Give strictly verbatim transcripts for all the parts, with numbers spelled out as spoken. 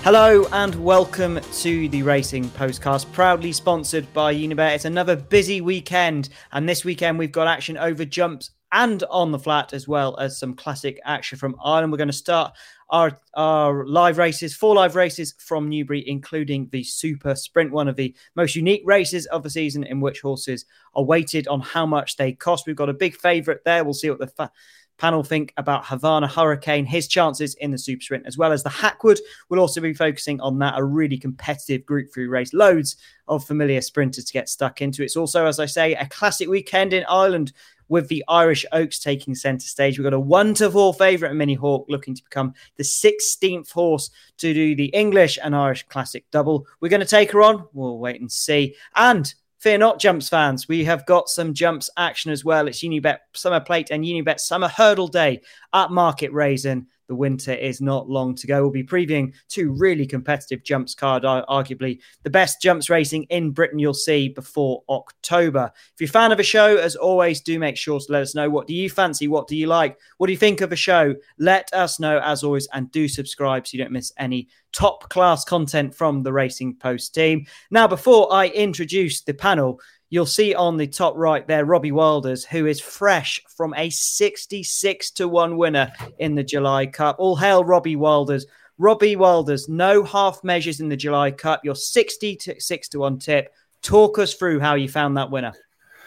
Hello and welcome to the Racing Postcast, proudly sponsored by Unibet. It's another busy weekend, and this weekend we've got action over jumps and on the flat, as well as some classic action from Ireland. We're going to start our, our live races, four live races from Newbury, including the Super Sprint, one of the most unique races of the season, in which horses are weighted on how much they cost. We've got a big favourite there. We'll see what the fa- panel think about Havana Hurricane, his chances in the Super Sprint, as well as the Hackwood. We'll also be focusing on that, a really competitive Group three race. Loads of familiar sprinters to get stuck into. It's also, as I say, a classic weekend in Ireland, with the Irish Oaks taking centre stage. We've got a one to four favourite in Mini Hawk, looking to become the sixteenth horse to do the English and Irish Classic double. We're going to take her on. We'll wait and see. And fear not, jumps fans, we have got some jumps action as well. It's Unibet Summer Plate and Unibet Summer Hurdle Day at Market Raisin. The winter is not long to go. We'll be previewing two really competitive jumps card, arguably the best jumps racing in Britain you'll see before October. If you're a fan of a show, as always, do make sure to let us know. What do you fancy? What do you like? What do you think of a show? Let us know, as always, and do subscribe so you don't miss any top class content from the Racing Post team. Now, before I introduce the panel, you'll see on the top right there, Robbie Wilders, who is fresh from a sixty-six to one winner in the July Cup. All hail Robbie Wilders. Robbie Wilders, no half measures in the July Cup. Your sixty-six to one tip. Talk us through how you found that winner.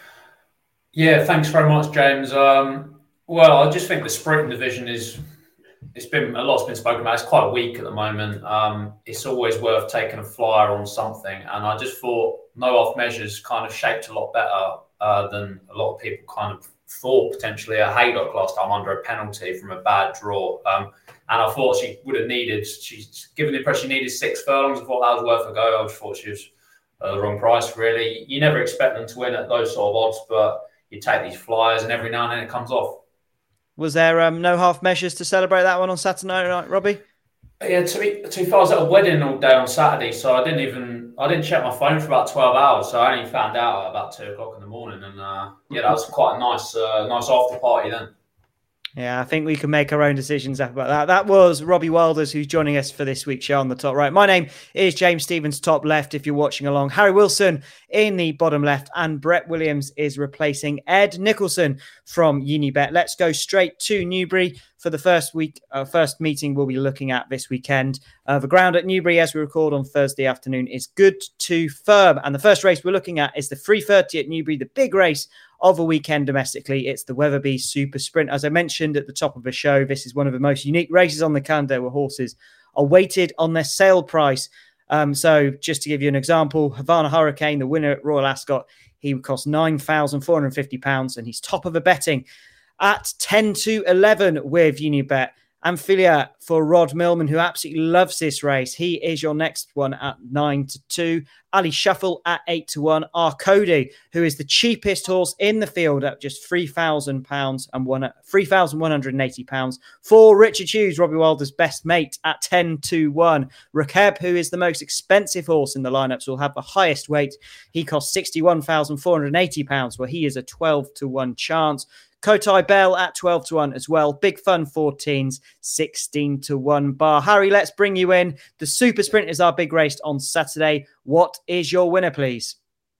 Yeah, thanks very much, James. Um, well, I just think the sprinting division is, it's been, a lot's been spoken about. It's quite weak at the moment. Um, it's always worth taking a flyer on something. And I just thought no off measures kind of shaped a lot better uh, than a lot of people kind of thought potentially. A Haydock last time under a penalty from a bad draw. Um, and I thought she would have needed, she's given the impression she needed six furlongs. I thought that was worth a go. I just thought she was uh, the wrong price, really. You never expect them to win at those sort of odds, but you take these flyers and every now and then it comes off. Was there um, no half measures to celebrate that one on Saturday night, Robbie? Yeah, to be, to be fair, I was at a wedding all day on Saturday, so I didn't even, I didn't check my phone for about twelve hours, so I only found out at about two o'clock in the morning, and uh, yeah, that was quite a nice, uh, nice after party then. Yeah, I think we can make our own decisions about that. That was Robbie Wilders, who's joining us for this week's show on the top right. My name is James Stevens, top left, if you're watching along. Harry Wilson in the bottom left, and Brett Williams is replacing Ed Nicholson from Unibet. Let's go straight to Newbury for the first week, uh, first meeting we'll be looking at this weekend. Uh, the ground at Newbury, as we record on Thursday afternoon, is good to firm. And the first race we're looking at is the three thirty at Newbury, the big race of a weekend domestically. It's the Weatherby Super Sprint. As I mentioned at the top of the show, this is one of the most unique races on the calendar, where horses are weighted on their sale price. Um, so just to give you an example, Havana Hurricane, the winner at Royal Ascot, he would cost nine thousand four hundred fifty pounds, and he's top of the betting at ten to eleven with Unibet. Amphilia for Rod Millman, who absolutely loves this race. He is your next one at nine to two. Ali Shuffle at eight to one. Arcody, who is the cheapest horse in the field at just three thousand pounds and one, three thousand one hundred eighty pounds. For Richard Hughes, Robbie Wilder's best mate at ten to one. Rakeb, who is the most expensive horse in the lineups, will have the highest weight. He costs sixty-one thousand four hundred eighty pounds, where he is a twelve to one chance. Kotai Bell at twelve to one as well. Big Fun fourteens, sixteen to one bar. Harry, let's bring you in. The Super Sprint is our big race on Saturday. What is your winner, please?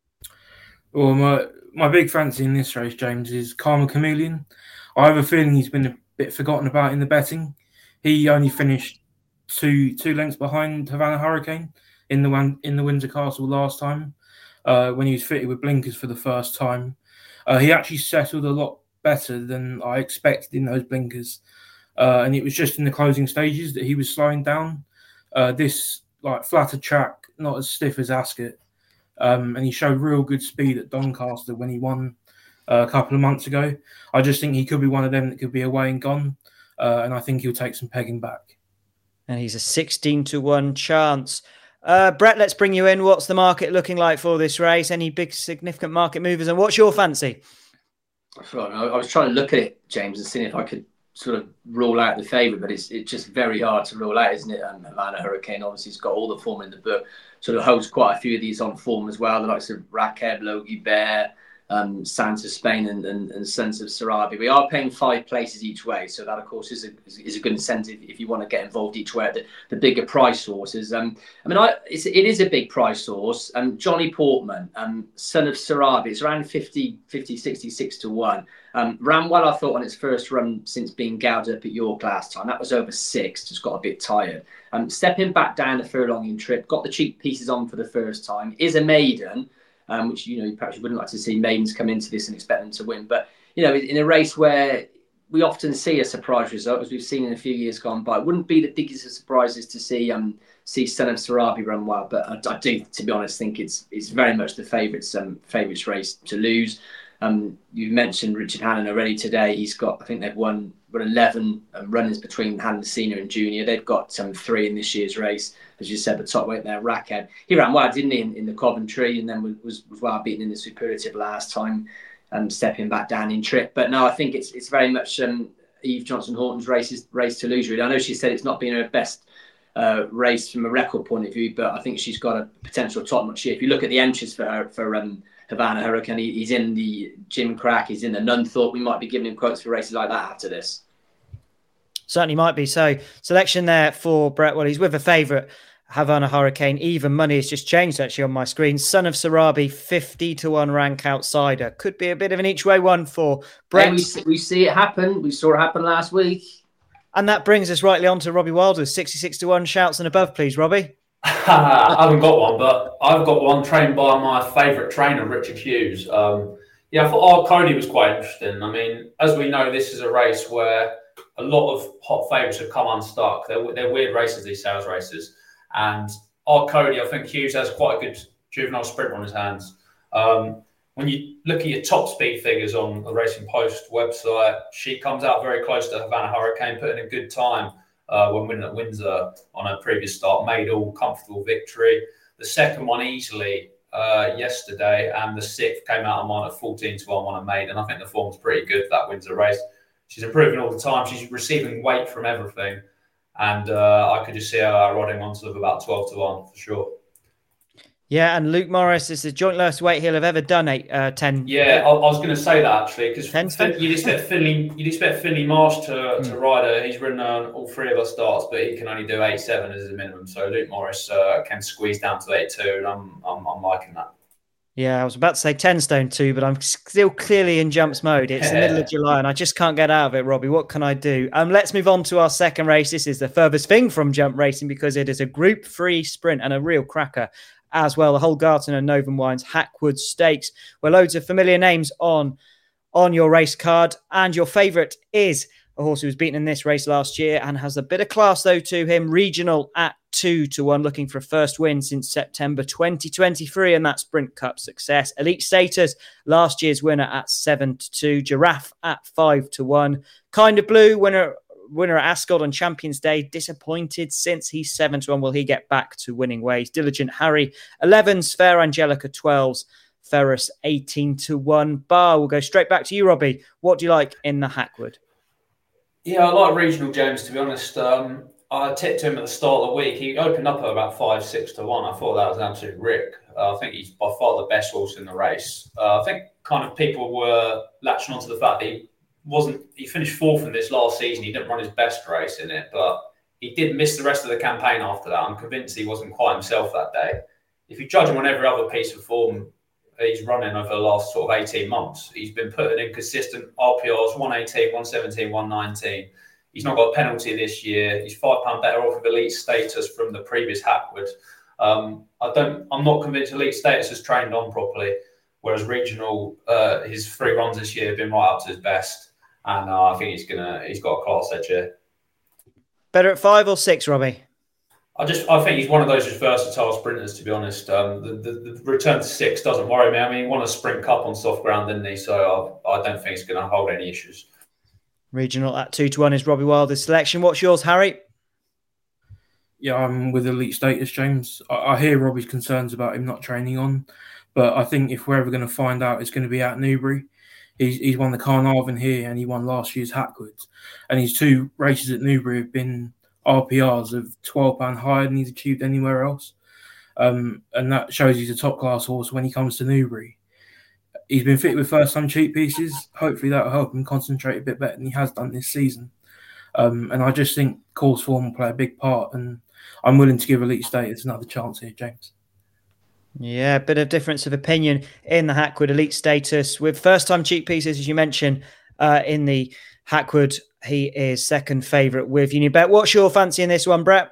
Well, my, my big fancy in this race, James, is Karma Chameleon. I have a feeling he's been a bit forgotten about in the betting. He only finished two two lengths behind Havana Hurricane in the one in the Windsor Castle last time, uh, when he was fitted with blinkers for the first time. Uh, he actually settled a lot better than I expected in those blinkers, uh, and it was just in the closing stages that he was slowing down. Uh, this like flatter track, not as stiff as Ascot, um, and he showed real good speed at Doncaster when he won uh, a couple of months ago. I just think he could be one of them that could be away and gone, uh, and I think he'll take some pegging back. And he's a sixteen to one chance. Uh, Brett, let's bring you in. What's the market looking like for this race? Any big significant market movers, and what's your fancy? I was trying to look at it, James, and seeing if I could sort of rule out the favourite, but it's it's just very hard to rule out, isn't it? And Havana Hurricane obviously has got all the form in the book, sort of holds quite a few of these on form as well, the likes of Rakeb, Logie Bear, um, Sands of Spain and, and, and Sons of Sarabi. We are paying five places each way, so that of course is a, is a good incentive if you want to get involved each way at the, the bigger price horses. Um, I mean, I, it's, it is a big price horse. Um, Johnny Portman, um, Son of Sarabi, it's around fifty, fifty, sixty-six to one. Um, ran well, I thought, on its first run since being gouged up at York last time. That was over six, just got a bit tired. Um, stepping back down the furlonging trip, got the cheek pieces on for the first time, is a maiden. Um, which, you know, perhaps you wouldn't like to see maidens come into this and expect them to win. But, you know, in a race where we often see a surprise result, as we've seen in a few years gone by, it wouldn't be the biggest of surprises to see um, see Son of Sarabi run well. But I, I do, to be honest, think it's it's very much the favourites um, favourites race to lose. Um, you mentioned Richard Hannon already today. He's got, I think they've won, won eleven um, runners between Hannon Senior and Junior. They've got um, three in this year's race. As you said, the top weight there, Rackhead. He ran well, didn't he, in, in the Coventry, and then was, was, was well beaten in the Superlative last time, um, stepping back down in trip. But no, I think it's it's very much um, Eve Johnson-Horton's race, race to lose, really. I know she said it's not been her best uh, race from a record point of view, but I think she's got a potential top-notch year. If you look at the entries for her, for um, Havana Hurricane, he, he's in the Jim Crack, he's in the Nunthorpe. We might be giving him quotes for races like that after this. Certainly might be. So selection there for Brett. Well, he's with a favourite, Havana Hurricane. Even money has just changed actually on my screen. Son of Sarabi, fifty to one rank outsider. Could be a bit of an each way one for Brett. Hey, we, see, we see it happen. We saw it happen last week. And that brings us rightly on to Robbie Wilder's sixty-six to one. Shouts and above, please, Robbie. I haven't got one, but I've got one trained by my favourite trainer, Richard Hughes. Um, yeah, I thought Ard Cody was quite interesting. I mean, as we know, this is a race where a lot of hot favourites have come unstuck. They're, they're weird races, these sales races. And Ard Cody, I think Hughes has quite a good juvenile sprint on his hands. Um, when you look at your top speed figures on the Racing Post website, she comes out very close to Havana Hurricane, putting a good time uh, when winning at Windsor on her previous start, made all comfortable victory. The second one easily uh, yesterday, and the sixth came out on mine at fourteen to one on a maid. And I think the form's pretty good for that Windsor race. She's improving all the time. She's receiving weight from everything. And uh, I could just see her rodding on to about twelve to one for sure. Yeah, and Luke Morris is the joint lowest weight he'll have ever done, eight, uh, ten. Yeah, I, I was going to say that actually, because you'd expect Finley, you'd expect Finley Marsh to, mm. to ride her. He's ridden uh, all three of her starts, but he can only do eight seven as a minimum. So Luke Morris uh, can squeeze down to eight two, and I'm, I'm I'm liking that. Yeah, I was about to say ten stone two, but I'm still clearly in jumps mode. It's yeah. the middle of July and I just can't get out of it, Robbie. What can I do? Um, let's move on to our second race. This is the furthest thing from jump racing because it is a group three sprint and a real cracker as well. The Holgarton and Novum Wines Hackwood Stakes, where loads of familiar names on, on your race card. And your favourite is a horse who was beaten in this race last year and has a bit of class, though, to him. Regional at two to one, looking for a first win since September twenty twenty-three, and that Sprint Cup success. Elite Status, last year's winner at seven to two. Giraffe at five to one. Kind of Blue, winner winner at Ascot on Champions Day, disappointed since he's seven to one. Will he get back to winning ways? Diligent Harry, elevens. Fair Angelica, twelves. Ferris, eighteen to one. Bar, we'll go straight back to you, Robbie. What do you like in the Hackwood? Yeah, I like Regional James, to be honest. Um, I tipped him at the start of the week. He opened up at about five, six to one. I thought that was an absolute rick. Uh, I think he's by far the best horse in the race. Uh, I think kind of people were latching onto the fact that he wasn't, he finished fourth in this last season. He didn't run his best race in it, but he did miss the rest of the campaign after that. I'm convinced he wasn't quite himself that day. If you judge him on every other piece of form he's running over the last sort of eighteen months, he's been putting in consistent R P Rs, one eighteen, one seventeen, one nineteen. He's not got a penalty this year. He's five pounds better off of Elite Status from the previous Hackwood. Um, I don't, I'm not convinced Elite Status has trained on properly, whereas Regional, uh, his three runs this year have been right up to his best. And uh, I think he's gonna, he's got a class edge here. Better at five or six, Robbie? I just, I think he's one of those just versatile sprinters, to be honest. Um, the, the, the return to six doesn't worry me. I mean, he won a Sprint Cup on soft ground, didn't he? So I, I don't think he's going to hold any issues. Regional at two to one is Robbie Wilder's selection. What's yours, Harry? Yeah, I'm with Elite Status, James. I, I hear Robbie's concerns about him not training on, but I think if we're ever going to find out, it's going to be at Newbury. He's he's won the Carnarvon here, and he won last year's Hackwoods, and his two races at Newbury have been R P Rs of twelve pounds higher than he's achieved anywhere else. Um, and that shows he's a top-class horse when he comes to Newbury. he's been fit with first-time cheap pieces. Hopefully that will help him concentrate a bit better than he has done this season. Um, and I just think course form will play a big part, and I'm willing to give Elite Status another chance here, James. Yeah, a bit of difference of opinion in the Hackwood Elite Status. With first-time cheap pieces, as you mentioned, uh, in the Hackwood, he is second favourite with Unibet. What's your fancy in this one, Brett?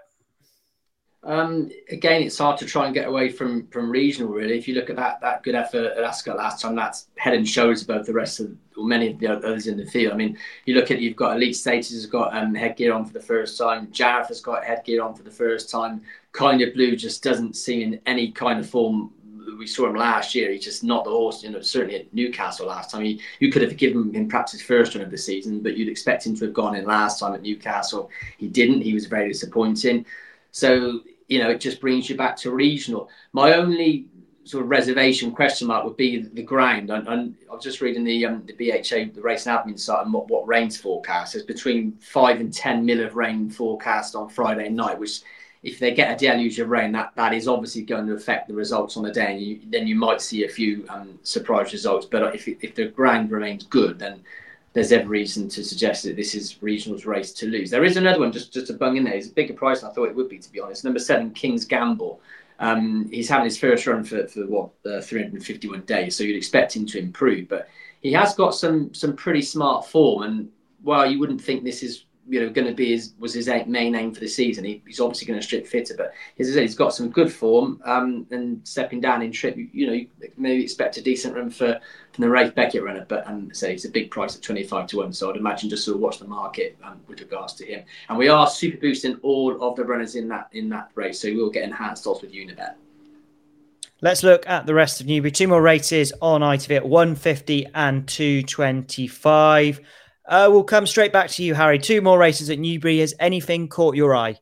Um, again, it's hard to try and get away from from regional, really. If you look at that that good effort at Ascot last time, that's head and shoulders above the rest of, or many of the others in the field. I mean, you look at, you've got Elite Status has got um, headgear on for the first time. Jareth has got headgear on for the first time. Kind of Blue just doesn't seem in any kind of form. We saw him last year. He's just not the horse, you know, certainly at Newcastle last time. He, you could have given him perhaps his first run of the season, but you'd expect him to have gone in last time at Newcastle. He didn't. He was very disappointing. So, you know, it just brings you back to regional. My only sort of reservation question mark would be the ground. And, and I was just reading the um, the B H A, the Racing Admin site, and what, what rain's forecast. There's between five and ten mil of rain forecast on Friday night, which, if they get a deluge of rain, that, that is obviously going to affect the results on the day. And you, then you might see a few um, surprise results. But if if the ground remains good, then there's every reason to suggest that this is regional's race to lose. There is another one, just, just to bung in there. It's a bigger price than I thought it would be, to be honest. Number seven, King's Gamble. Um, he's having his first run for, for what, uh, three hundred fifty-one days, so you'd expect him to improve. But he has got some some pretty smart form. And while you wouldn't think this is, you know, going to be his, was his main aim for the season, he, he's obviously going to strip fitter. But as I said, he's got some good form, um, and stepping down in trip, you know, you maybe expect a decent run for from the Rafe Beckett runner. But um, say it's a big price at twenty-five to one, so I'd imagine just sort of watch the market um, with regards to him. And we are super boosting all of the runners in that in that race, so we will get enhanced odds with Unibet. Let's look at the rest of Newbury. Two more races on I T V at one fifty and two twenty-five. Uh, we'll come straight back to you, Harry. Two more races at Newbury. Has anything caught your eye?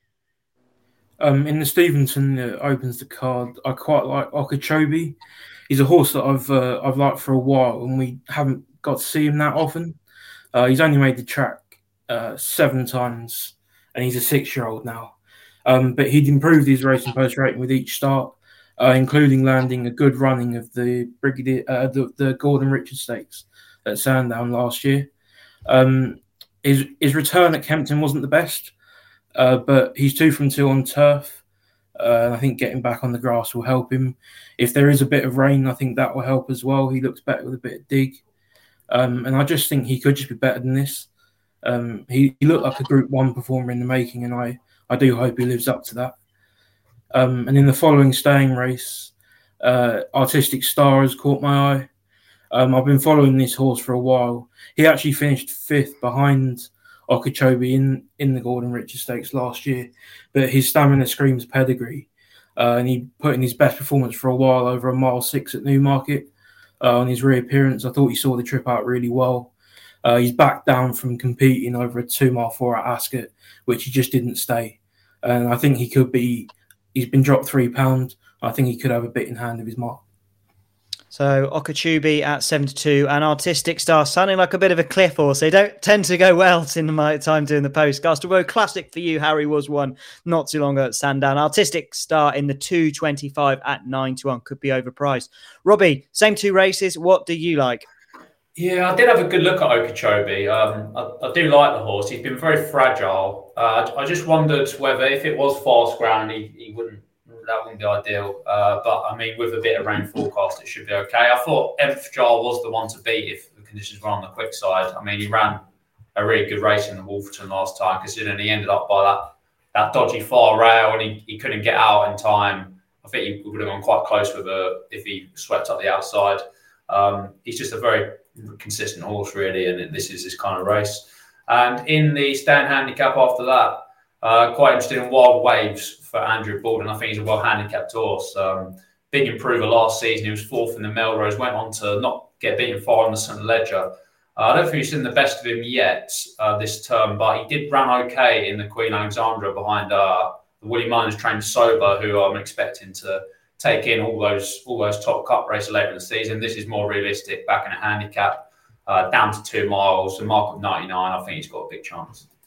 Um, in the Stevenson that opens the card, I quite like Okeechobee. He's a horse that I've uh, I've liked for a while, and we haven't got to see him that often. Uh, he's only made the track uh, seven times, and he's a six-year-old now. Um, but he'd improved his racing post rating with each start, uh, including landing a good running of the Brigadier, uh, the, the Gordon Richards Stakes at Sandown last year. Um, his his return at Kempton wasn't the best, uh, but he's two from two on turf. Uh, and I think getting back on the grass will help him. If there is a bit of rain, I think that will help as well. He looks better with a bit of dig. Um, and I just think he could just be better than this. Um, he, he looked like a Group One performer in the making, and I, I do hope he lives up to that. Um, and in the following staying race, uh, Artistic Star has caught my eye. Um, I've been following this horse for a while. He actually finished fifth behind Okeechobee in, in the Gordon Richards Stakes last year, but his stamina screams pedigree. Uh, and he put in his best performance for a while over a mile six at Newmarket uh, on his reappearance. I thought he saw the trip out really well. Uh, he's back down from competing over a two mile four at Ascot, which he just didn't stay. And I think he could be, he's been dropped three pounds. I think he could have a bit in hand of his mark. So Okeechobee at seven to two and Artistic Star sounding like a bit of a cliff horse. They don't tend to go well in my time doing the postcast. Although classic for you, Harry, was one not too long ago at Sandown. Artistic Star in the two twenty-five at nine to one could be overpriced. Robbie, same two races. What do you like? Yeah, I did have a good look at Okeechobee. Um, I, I do like the horse. He's been very fragile. Uh, I, I just wondered whether if it was fast ground, he, he wouldn't. That wouldn't be ideal. Uh, but, I mean, with a bit of rain forecast, it should be okay. I thought Enfjar was the one to beat if the conditions were on the quick side. I mean, he ran a really good race in the Wolverton last time, considering he ended up by that, that dodgy far rail and he, he couldn't get out in time. I think he would have gone quite close with a if he swept up the outside. Um, he's just a very consistent horse, really, and this is this kind of race. And in the stand handicap after that, uh, quite interested in Wild Waves for Andrew Baldwin. I think he's a well-handicapped horse. Um, big improver last season. He was fourth in the Melrose, went on to not get beaten far on the St Ledger. Uh, I don't think we've seen the best of him yet uh, this term, but he did run okay in the Queen Alexandra behind uh, the Willie Mullins trained Sober, who I'm expecting to take in all those all those top cup races later in the season. This is more realistic, back in a handicap, uh, down to two miles, a mark of ninety-nine. I think he's got a big chance.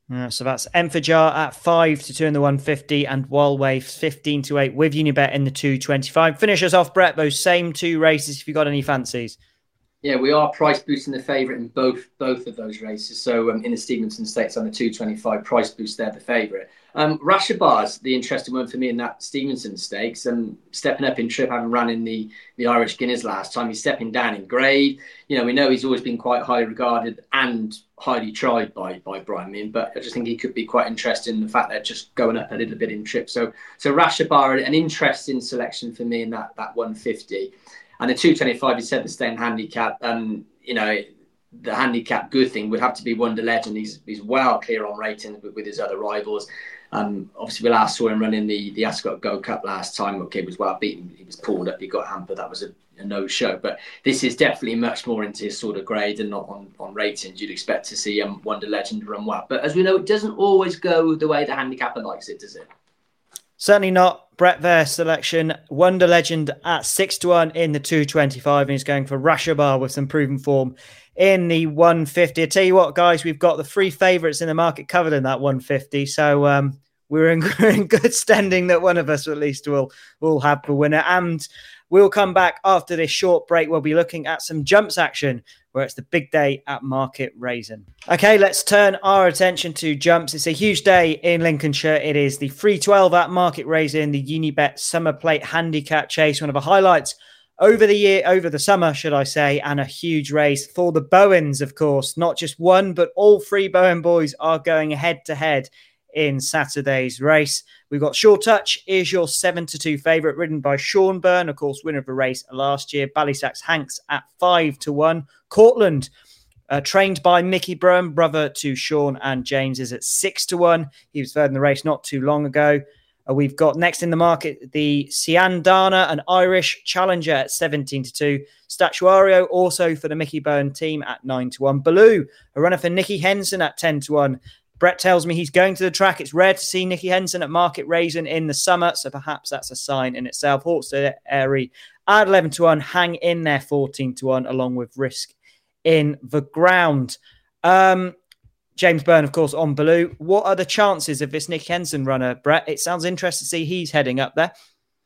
Uh, so that's Enfajar at five to two in the one fifty and Walway fifteen to eight with Unibet in the two twenty-five. Finish us off, Brett, those same two races if you've got any fancies. Yeah, we are price boosting the favourite in both both of those races. So um, in the Stevenson Stakes on the two twenty-five, price boost, they're the favourite. Um, Rashabar's the interesting one for me in that Stevenson Stakes. Um, stepping up in trip, having run in the, the Irish Guineas last time. He's stepping down in grade. You know, we know he's always been quite highly regarded and highly tried by by Brian Meehan, but I just think he could be quite interesting in the fact they're just going up a little bit in trip. So so Rashabar, an interesting selection for me in that, that one fifty. And the two twenty-five, he said the staying handicap. Um, you know, the handicap good thing would have to be Wonder Legend. He's he's well clear on ratings with, with his other rivals. Um, obviously, we last saw him running the, the Ascot Gold Cup last time. Okay, he was well beaten. He was pulled up. He got hampered. That was a, a no-show. But this is definitely much more into his sort of grade and not on, on ratings. You'd expect to see um, Wonder Legend run well. But as we know, it doesn't always go the way the handicapper likes it, does it? Certainly not. Brett their selection. Wonder Legend at six to one in the two twenty-five. And he's going for Rashabar with some proven form in the one fifty. I tell you what, guys, we've got the three favourites in the market covered in that one fifty. So um, we're, in, we're in good standing that one of us at least will, will have the winner. And we'll come back after this short break. We'll be looking at some jumps action where it's the big day at Market Rasen. Okay, let's turn our attention to jumps. It's a huge day in Lincolnshire. It is the three twelve at Market Rasen, the Unibet Summer Plate Handicap Chase, one of the highlights over the year, over the summer, should I say, and a huge race for the Bowens, of course. Not just one, but all three Bowen boys are going head-to-head in Saturday's race. We've got Sure Touch is your seven to two favourite, ridden by Sean Byrne, of course, winner of the race last year. Ballysax Hanks at five to one. Cortland, uh, trained by Mickey Byrne, brother to Sean and James, is at six to one. He was third in the race not too long ago. Uh, we've got next in the market the Siandana, an Irish challenger at seventeen to two. Statuario also for the Mickey Byrne team at nine to one. Baloo, a runner for Nicky Henson at ten to one. Brett tells me he's going to the track. It's rare to see Nicky Henson at Market Rasen in the summer, so perhaps that's a sign in itself. Hawkstead Airy at eleven to one. Hang in there fourteen to one, along with Risk in the Ground. Um, James Byrne, of course, on Baloo. What are the chances of this Nick Henson runner, Brett? It sounds interesting to see he's heading up there.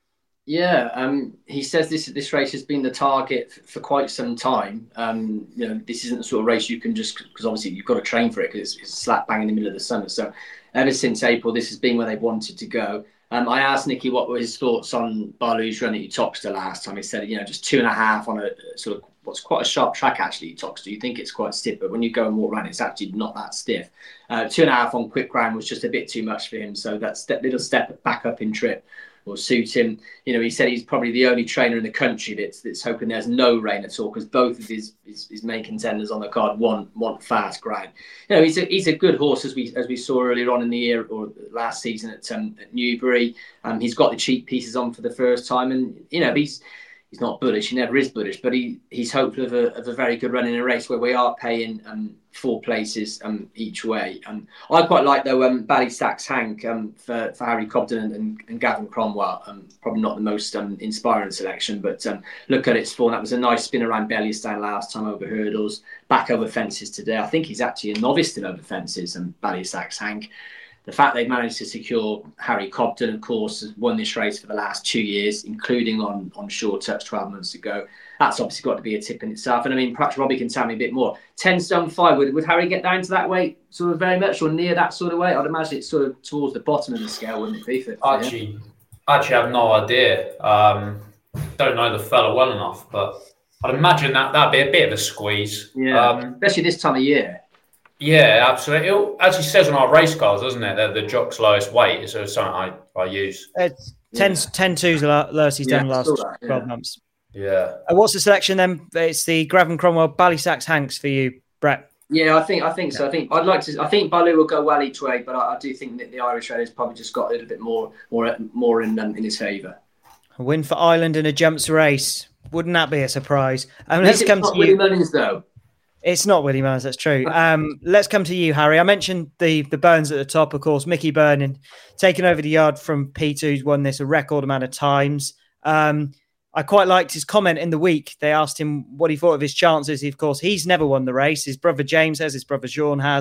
Yeah, um, he says this this race has been the target for quite some time. Um, you know, this isn't the sort of race you can just, because obviously you've got to train for it because it's, it's slap bang in the middle of the summer. So ever since April, this has been where they've wanted to go. Um, I asked Nicky what were his thoughts on Baloo's run at Uttoxeter last time. He said, you know, just two and a half on a sort of what's quite a sharp track actually, Uttoxeter. You think it's quite stiff, but when you go and walk around, it's actually not that stiff. Uh, two and a half on quick ground was just a bit too much for him. So that step, little step back up in trip will suit him. You know, he said he's probably the only trainer in the country that's that's hoping there's no rain at all, because both of his, his his main contenders on the card want want fast ground. You know, he's a he's a good horse, as we as we saw earlier on in the year or last season at um, at Newbury. Um, he's got the cheap pieces on for the first time, and you know he's. He's not bullish. He never is bullish, but he, he's hopeful of a, of a very good run in a race where we are paying um, four places um, each way. Um, I quite like, though, um, Ballysax Hank um, for, for Harry Cobden and, and, and Gavin Cromwell. Um, probably not the most um, inspiring selection, but um, look at its form. That was a nice spin around Bellystone last time over hurdles, back over fences today. I think he's actually a novice still over fences, and Ballysax Hank. The fact they've managed to secure Harry Cobden, of course, has won this race for the last two years, including on, on Sure Touch twelve months ago. That's obviously got to be a tip in itself. And I mean, perhaps Robbie can tell me a bit more. ten stone five, would, would Harry get down to that weight sort of very much, or near that sort of weight? I'd imagine it's sort of towards the bottom of the scale, wouldn't it be? For, for actually, actually, I have no idea. Um, don't know the fella well enough, but I'd imagine that that'd be a bit of a squeeze. Yeah, um, especially this time of year. Yeah, absolutely. It actually says on our race cards, doesn't it, that the jock's lowest weight is something I, I use. It's ten, yeah. ten twos the lowest he's yeah, done last that, yeah. twelve months. Yeah. Uh, what's the selection then? It's the Gavin Cromwell Ballysax Hanks for you, Brett. Yeah, I think I think so. I think I'd like to. I think Baloo will go well each way, but I, I do think that the Irish Raiders probably just got a little bit more, more, more in um, in his favour. A win for Ireland in a jumps race. Wouldn't that be a surprise? Um, let's come to Willie you. Mullins, though. It's not Willie Mullins, that's true. Um, let's come to you, Harry. I mentioned the the Burns at the top, of course. Mickey Byrne in, taking over the yard from Peter, who's won this a record amount of times. Um, I quite liked his comment in the week. They asked him what he thought of his chances. Of course, he's never won the race. His brother James has, his brother Sean has.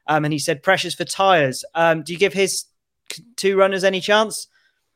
Um, and he said pressures for tyres. Um, do you give his two runners any chance?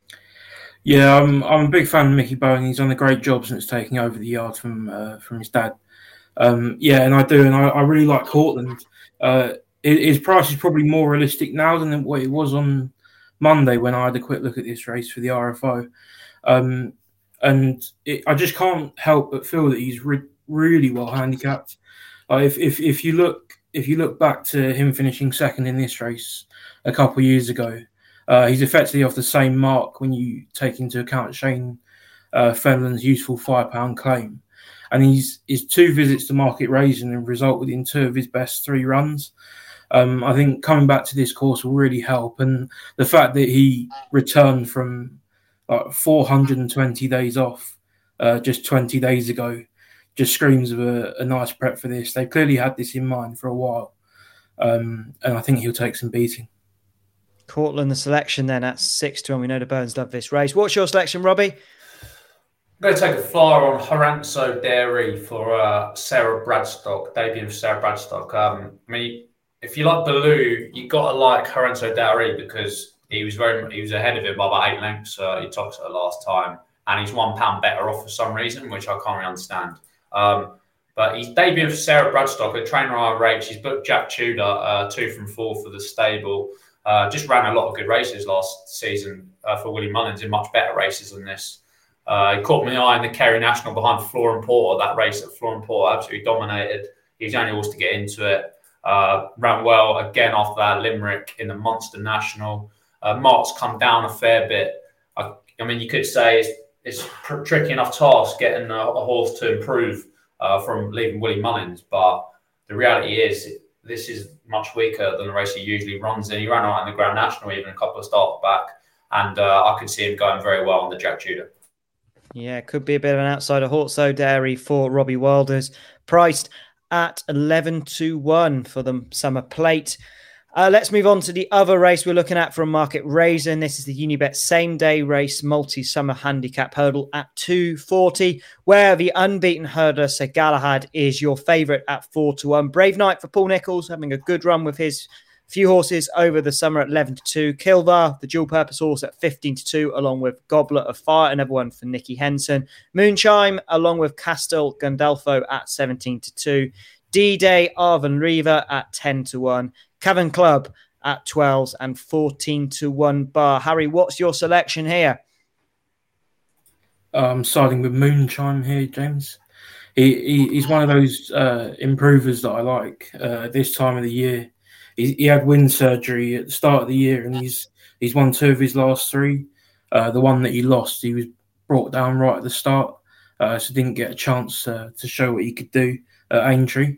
Yeah, I'm I'm a big fan of Mickey Bowen. He's done a great job since taking over the yard from uh, from his dad. Um, yeah, and I do, and I, I really like Cortland. Uh, his price is probably more realistic now than what it was on Monday when I had a quick look at this race for the R F O. Um, and it, I just can't help but feel that he's re- really well handicapped. Like if, if if you look if you look back to him finishing second in this race a couple of years ago, uh, he's effectively off the same mark when you take into account Shane uh, Fenland's useful five pound claim. And he's his two visits to Market Raising have resulted in two of his best three runs. Um, I think coming back to this course will really help, and the fact that he returned from like four hundred twenty days off uh, just twenty days ago just screams of a, a nice prep for this. They clearly had this in mind for a while, um, and I think he'll take some beating. Cortland, the selection then at six to one. We know the Burns love this race. What's your selection, Robbie? I'm going to take a flyer on Horanzo Dairy for uh, Sarah Bradstock, debut of Sarah Bradstock. Um, I mean, if you like Baloo, you got to like Horanzo Dairy because he was very he was ahead of him by about eight lengths. Uh, he topped it last time, and he's one pound better off for some reason, which I can't really understand. Um, but he's debuting for Sarah Bradstock, a trainer I rate. She's booked Jack Tudor, uh, two from four for the stable. Uh, just ran a lot of good races last season uh, for Willie Mullins in much better races than this. Uh, he caught my eye in the Kerry National behind Flooring Porter. That race at Flooring Porter absolutely dominated. He's the only horse to get into it. Uh, ran well again after that Limerick in the Munster National. Uh, Mark's come down a fair bit. I, I mean, you could say it's, it's a tricky enough task getting a, a horse to improve uh, from leaving Willie Mullins, but the reality is this is much weaker than the race he usually runs in. He ran out in the Grand National even a couple of starts back, and uh, I could see him going very well on the Jack Tudor. Yeah, could be a bit of an outsider horse, so Dairy for Robbie Wilders, priced at eleven to one for the Summer Plate. Uh, let's move on to the other race we're looking at from Market Raising. This is the Unibet Same Day Race Multi-Summer Handicap Hurdle at two forty, where the unbeaten hurdler Sir Galahad is your favourite at four to one. Brave Knight for Paul Nicholls, having a good run with his few horses over the summer at eleven to two. Kilvar, the dual-purpose horse, at fifteen to two, along with Goblet of Fire, another one for Nicky Henson. Moonchime, along with Castel Gandolfo at seventeen to two. D-Day, Arvin Reaver at ten to one. Cavan Club at twelve and fourteen to one bar. Harry, what's your selection here? I'm siding with Moonchime here, James. He, he He's one of those uh, improvers that I like uh, this time of the year. He, he had wind surgery at the start of the year, and he's he's won two of his last three. Uh, the one that he lost, he was brought down right at the start, uh, so didn't get a chance uh, to show what he could do at Aintree.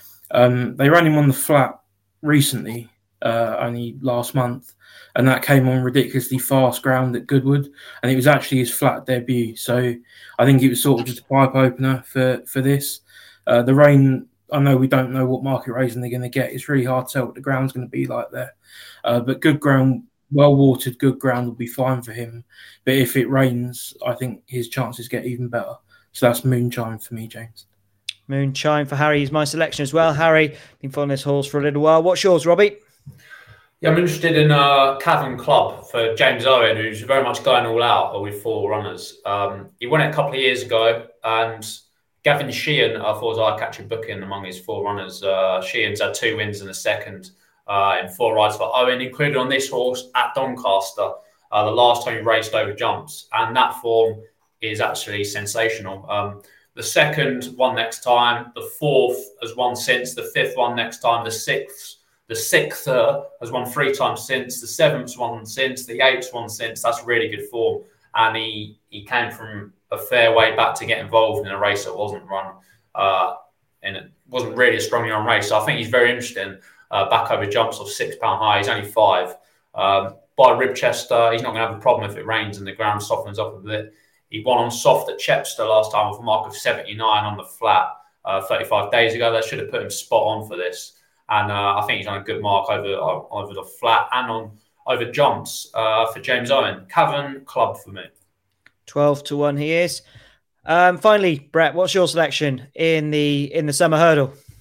Um, they ran him on the flat recently, uh, only last month, and that came on ridiculously fast ground at Goodwood, and it was actually his flat debut. So I think it was sort of just a pipe opener for for this. Uh, the rain. I know we don't know what Market Raising they're going to get. It's really hard to tell what the ground's going to be like there. Uh, but good ground, well-watered, good ground will be fine for him. But if it rains, I think his chances get even better. So that's Moonchime for me, James. Moonchime for Harry is my selection as well. Harry, been following this horse for a little while. What's yours, Robbie? Yeah, I'm interested in uh, Cavan Club for James Owen, who's very much going all out with four runners. Um, he won it a couple of years ago, and Gavin Sheehan, I thought was eye-catching booking among his four runners. Uh, Sheehan's had two wins in the second uh, in four rides for Owen, included on this horse at Doncaster, uh, the last time he raced over jumps. And that form is actually sensational. Um, the second one next time, the fourth has won since, the fifth one next time, the sixth, the sixth uh, has won three times since, the seventh one since, the eighth one since. That's really good form. And he, he came from a fair way back to get involved in a race that wasn't run uh, and it wasn't really a strongly run race. So I think he's very interesting. Uh, back over jumps of six pound high. He's only five. Um, by Ribchester, he's not going to have a problem if it rains and the ground softens up a bit. He won on soft at Chepstow last time with a mark of seventy-nine on the flat uh, thirty-five days ago. That should have put him spot on for this. And uh, I think he's on a good mark over uh, over the flat and on over jumps uh, for James Owen. Cavan Club for me. twelve to one he is. Um, finally, Brett, what's your selection in the in the summer hurdle?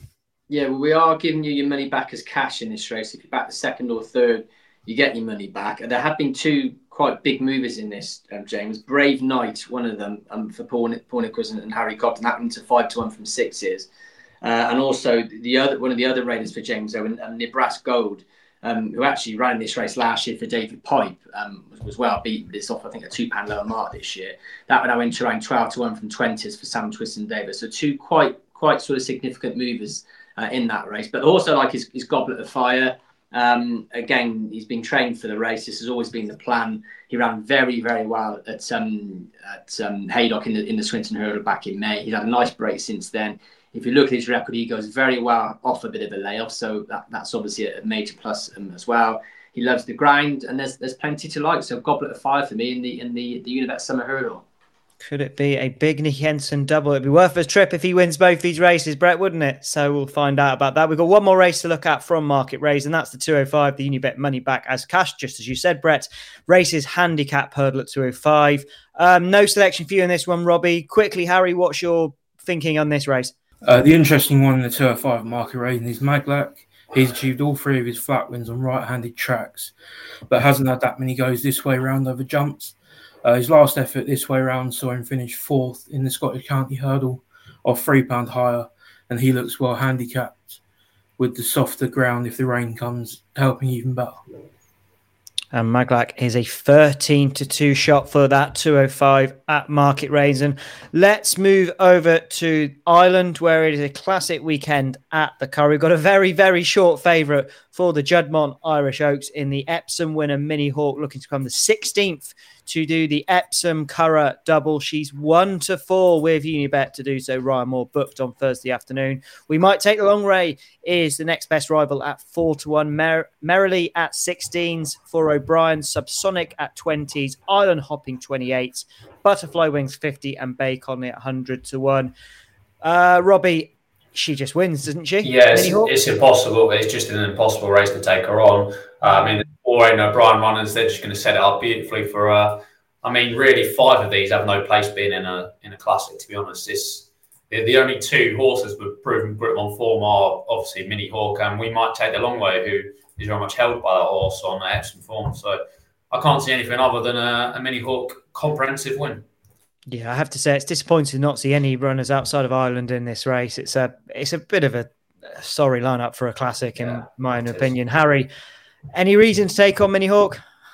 Yeah, well, we are giving you your money back as cash in this race. If you back the second or third, you get your money back. And there have been two quite big movers in this, um, James. Brave Knight, one of them, um, for Paul, Paul Nicholls and, and Harry Cobden, that went to five to one from sixes. Uh, and also the other one of the other raiders for James Owen, um, Nebraska Gold, um, who actually ran this race last year for David Pipe, um, was, was well beaten, but it's off, I think, a two pound lower mark this year. That one I went to around twelve to one from twenties for Sam Twiston Davis. So two quite quite sort of significant movers uh, in that race. But also like his, his Goblet of Fire. Um, again, he's been trained for the race. This has always been the plan. He ran very, very well at um, at um, Haydock in the in the Swinton Hurdle back in May. He's had a nice break since then. If you look at his record, he goes very well off a bit of a layoff, so that, that's obviously a major plus um, as well. He loves the grind, and there's there's plenty to like. So Goblet of Fire for me in the in the the Unibet Summer Hurdle. Could it be a big Nicky Henson double? It'd be worth a trip if he wins both these races, Brett, wouldn't it? So we'll find out about that. We've got one more race to look at from Market Raise, and that's the two oh five, the Unibet money back as cash, just as you said, Brett. Races handicap hurdle at two oh five. Um, no selection for you in this one, Robbie. Quickly, Harry, what's your thinking on this race? Uh, the interesting one in the two oh five Market Raise is Maglac. He's achieved all three of his flat wins on right-handed tracks, but hasn't had that many goes this way round over jumps. Uh, his last effort this way round saw him finish fourth in the Scottish County Hurdle of three pound higher, and he looks well handicapped with the softer ground if the rain comes, helping even better. And Maglac is a thirteen to two shot for that two oh five at Market Raise. And let's move over to Ireland, where it is a classic weekend at the Curragh. We've got a very, very short favourite for the Juddmonte Irish Oaks in the Epsom winner, Mini Hawk, looking to come the sixteenth to do the Epsom Curragh double. She's one to four with Unibet to do so. Ryan Moore booked on Thursday afternoon. We Might Take the Long Ray is the next best rival at four to one. Mer- Merrily at sixteens for O'Brien. Subsonic at twenties. Island Hopping twenty-eight. Butterfly Wings fifty. And Bay Conley at one hundred to one. Uh, Robbie, she just wins, doesn't she? Yeah, it's, it's impossible. It's just an impossible race to take her on. Uh, I mean, or no Brian runners, they're just going to set it up beautifully for her. Uh, I mean, really, five of these have no place being in a in a classic. To be honest, this the, the only two horses with proven grip on form are obviously Mini Hawk and We Might Take the Long Way, who is very much held by that horse on Epsom form. So I can't see anything other than a, a Mini Hawk comprehensive win. Yeah, I have to say it's disappointing not to see any runners outside of Ireland in this race. It's a it's a bit of a sorry lineup for a classic, in yeah, my own opinion. Is. Harry, any reason to take on Mini Hawk?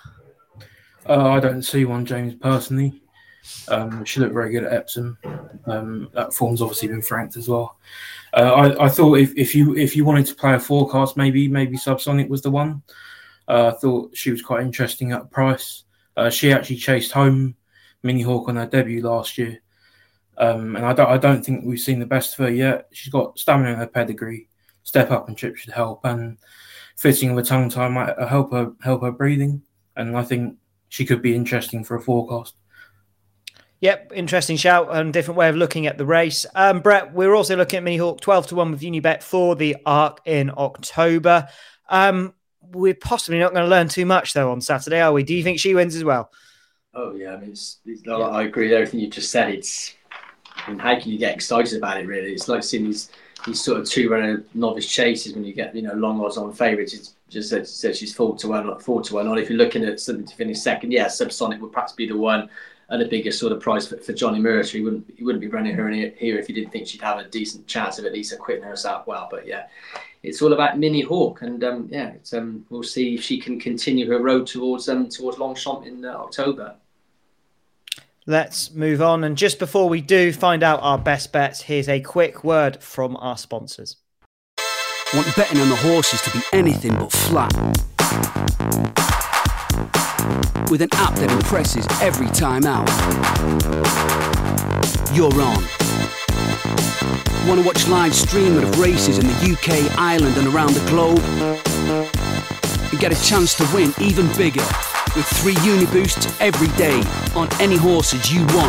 Uh, I don't see one, James, personally. Um, she looked very good at Epsom. Um, that form's obviously been franked as well. Uh, I, I thought if, if you if you wanted to play a forecast, maybe maybe Subsonic was the one. Uh, I thought she was quite interesting at a price. Uh, she actually chased home Mini Hawk on her debut last year. Um, and I don't, I don't think we've seen the best of her yet. She's got stamina in her pedigree. Step up and trip should help. And fitting of a tongue tie might help her, help her breathing. And I think she could be interesting for a forecast. Yep, interesting shout and different way of looking at the race. Um, Brett, we're also looking at Mini Hawk twelve to one with Unibet for the Arc in October. Um, we're possibly not going to learn too much, though, on Saturday, are we? Do you think she wins as well? Oh, yeah. I mean, it's, it's, I agree with everything you just said. It's, I mean, how can you get excited about it, really? It's like seeing these these sort of two-runner novice chases when you get, you know, long odds on favourites. It's just said, said she's four to one, four to one. Or if you're looking at something to finish second, yeah, Subsonic would perhaps be the one and a bigger sort of prize for, for Johnny Murray. He wouldn't, he wouldn't be running her in here if he didn't think she'd have a decent chance of at least acquitting herself well. But yeah, it's all about Mini Hawk, and um, yeah, it's, um, we'll see if she can continue her road towards um, towards Longchamp in uh, October. Let's move on. And just before we do find out our best bets, here's a quick word from our sponsors. Want betting on the horses to be anything but flat? With an app that impresses every time out. You're on. Want to watch live streaming of races in the U K, Ireland and around the globe? And get a chance to win even bigger with three Uniboosts every day on any horses you want.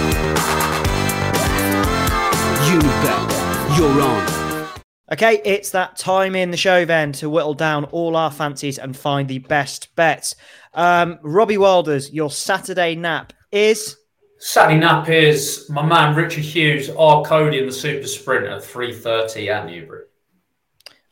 Unibet, you're on. Okay, it's that time in the show then to whittle down all our fancies and find the best bets. Um, Robbie Wilders, your Saturday nap is? Saturday nap is my man Richard Hughes, R Cody in the Super Sprint at three thirty at Newbury.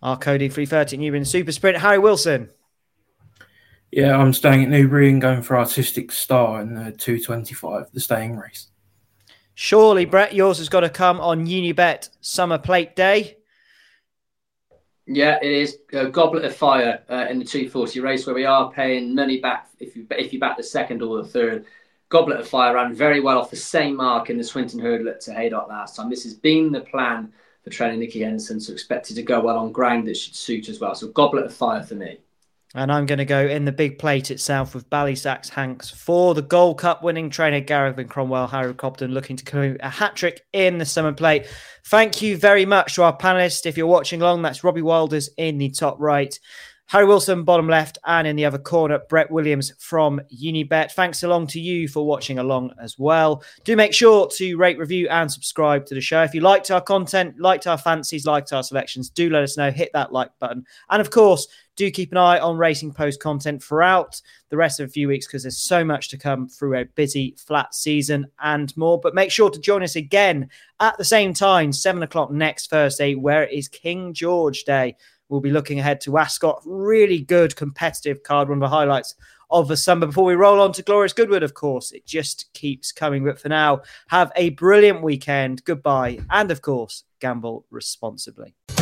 Our Cody three thirty at Newbury Super Sprint. Harry Wilson. Yeah, I'm staying at Newbury and going for Artistic Star in the two twenty-five, the staying race. Surely, Brett, yours has got to come on Unibet Summer Plate Day. Yeah, it is a Goblet of Fire uh, in the two forty race, where we are paying money back if you if you back the second or the third. Goblet of Fire ran very well off the same mark in the Swinton Hurdle at Haydock last time. This has been the plan for trainer Nicky Henderson, so expected to go well on ground that should suit as well. So Goblet of Fire for me. And I'm going to go in the big plate itself with Ballysax Hanks for the Gold Cup winning trainer Gareth and Cromwell. Harry Cobden looking to commit a hat-trick in the Summer Plate. Thank you very much to our panellists. If you're watching along, that's Robbie Wilders in the top right, Harry Wilson, bottom left, and in the other corner, Brett Williams from Unibet. Thanks along to you for watching along as well. Do make sure to rate, review, and subscribe to the show. If you liked our content, liked our fancies, liked our selections, do let us know. Hit that like button. And of course, do keep an eye on Racing Post content throughout the rest of a few weeks because there's so much to come through a busy flat season and more. But make sure to join us again at the same time, seven o'clock next Thursday, where it is King George Day. We'll be looking ahead to Ascot. Really good competitive card, one of the highlights of the summer. Before we roll on to Glorious Goodwood, of course, it just keeps coming. But for now, have a brilliant weekend. Goodbye. And of course, gamble responsibly.